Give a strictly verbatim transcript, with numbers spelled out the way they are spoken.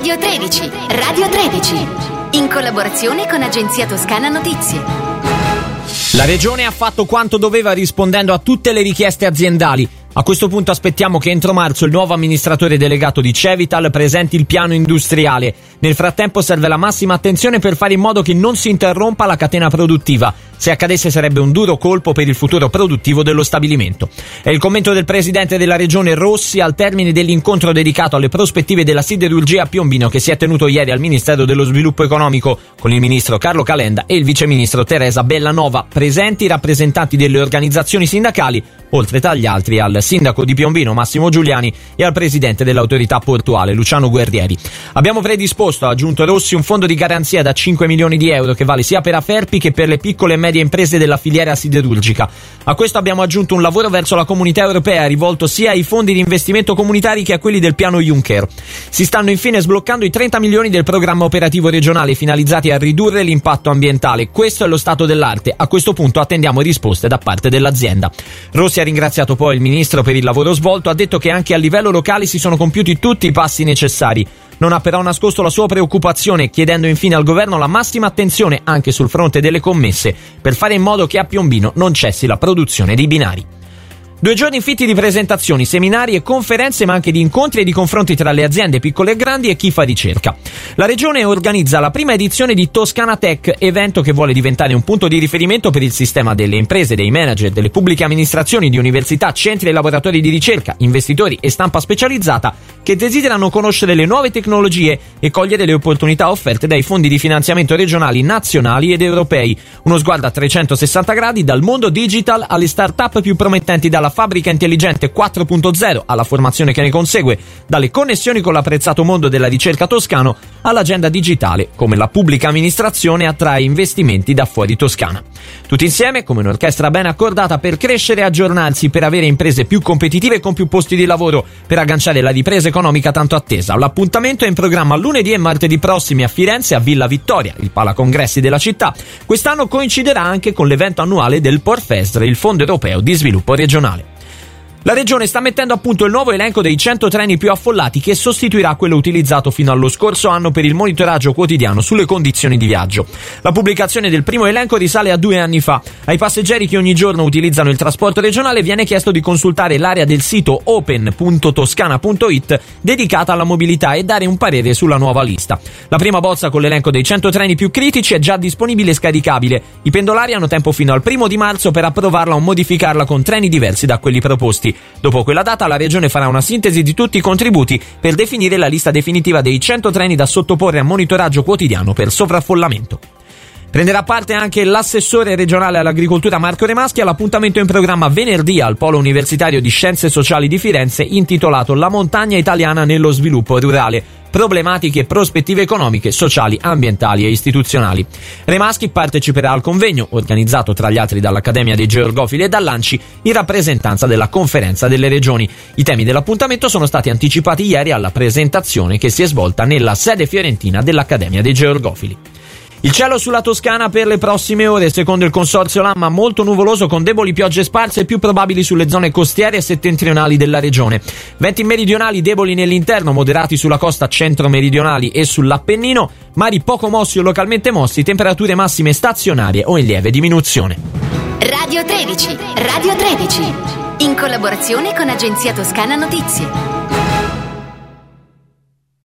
Radio tredici, Radio tredici, in collaborazione con Agenzia Toscana Notizie. La Regione ha fatto quanto doveva rispondendo a tutte le richieste aziendali. A questo punto aspettiamo che entro marzo il nuovo amministratore delegato di Cevital presenti il piano industriale. Nel frattempo serve la massima attenzione per fare in modo che non si interrompa la catena produttiva. Se accadesse sarebbe un duro colpo per il futuro produttivo dello stabilimento. È il commento del presidente della regione Rossi al termine dell'incontro dedicato alle prospettive della siderurgia a Piombino che si è tenuto ieri al Ministero dello Sviluppo Economico con il ministro Carlo Calenda e il viceministro Teresa Bellanova. Presenti i rappresentanti delle organizzazioni sindacali, oltre tra gli altri al sindaco di Piombino Massimo Giuliani e al presidente dell'autorità portuale Luciano Guerrieri. Abbiamo predisposto, ha aggiunto Rossi, un fondo di garanzia da cinque milioni di euro che vale sia per Aferpi che per le piccole e medie imprese della filiera siderurgica. A questo abbiamo aggiunto un lavoro verso la comunità europea rivolto sia ai fondi di investimento comunitari che a quelli del piano Juncker. Si stanno infine sbloccando i trenta milioni del programma operativo regionale finalizzati a ridurre l'impatto ambientale. Questo è lo stato dell'arte. A questo punto attendiamo risposte da parte dell'azienda. Rossi ha ringraziato poi il ministro per il lavoro svolto, ha detto che anche a livello locale si sono compiuti tutti i passi necessari. Non ha però nascosto la sua preoccupazione, chiedendo infine al governo la massima attenzione anche sul fronte delle commesse, per fare in modo che a Piombino non cessi la produzione dei binari. Due giorni fitti di presentazioni, seminari e conferenze, ma anche di incontri e di confronti tra le aziende piccole e grandi e chi fa ricerca. La Regione organizza la prima edizione di Toscana Tech, evento che vuole diventare un punto di riferimento per il sistema delle imprese, dei manager, delle pubbliche amministrazioni, di università, centri e laboratori di ricerca, investitori e stampa specializzata che desiderano conoscere le nuove tecnologie e cogliere le opportunità offerte dai fondi di finanziamento regionali, nazionali ed europei. Uno sguardo a trecentosessanta gradi dal mondo digital alle start-up più promettenti, dalla fabbrica intelligente quattro punto zero alla formazione che ne consegue, dalle connessioni con l'apprezzato mondo della ricerca toscano all'agenda digitale, come la pubblica amministrazione attrae investimenti da fuori Toscana. Tutti insieme, come un'orchestra ben accordata, per crescere e aggiornarsi, per avere imprese più competitive con più posti di lavoro, per agganciare la ripresa economica tanto attesa. L'appuntamento è in programma lunedì e martedì prossimi a Firenze, a Villa Vittoria, il palacongressi della città. Quest'anno coinciderà anche con l'evento annuale del Porfestre, il Fondo Europeo di Sviluppo Regionale. La Regione sta mettendo a punto il nuovo elenco dei cento treni più affollati che sostituirà quello utilizzato fino allo scorso anno per il monitoraggio quotidiano sulle condizioni di viaggio. La pubblicazione del primo elenco risale a due anni fa. Ai passeggeri che ogni giorno utilizzano il trasporto regionale viene chiesto di consultare l'area del sito open punto toscana punto it dedicata alla mobilità e dare un parere sulla nuova lista. La prima bozza con l'elenco dei cento treni più critici è già disponibile e scaricabile. I pendolari hanno tempo fino al primo di marzo per approvarla o modificarla con treni diversi da quelli proposti. Dopo quella data la Regione farà una sintesi di tutti i contributi per definire la lista definitiva dei cento treni da sottoporre a monitoraggio quotidiano per sovraffollamento. Prenderà parte anche l'assessore regionale all'agricoltura Marco Remaschi all'appuntamento in programma venerdì al Polo Universitario di Scienze Sociali di Firenze intitolato La montagna italiana nello sviluppo rurale. Problematiche e prospettive economiche, sociali, ambientali e istituzionali. Remaschi parteciperà al convegno, organizzato tra gli altri dall'Accademia dei Georgofili e dall'Anci, in rappresentanza della Conferenza delle Regioni. I temi dell'appuntamento sono stati anticipati ieri alla presentazione che si è svolta nella sede fiorentina dell'Accademia dei Georgofili. Il cielo sulla Toscana per le prossime ore, secondo il consorzio Lamma, molto nuvoloso con deboli piogge sparse più probabili sulle zone costiere e settentrionali della regione. Venti meridionali deboli nell'interno, moderati sulla costa centro-meridionali e sull'Appennino, mari poco mossi o localmente mossi, temperature massime stazionarie o in lieve diminuzione. Radio tredici, Radio tredici, in collaborazione con Agenzia Toscana Notizie.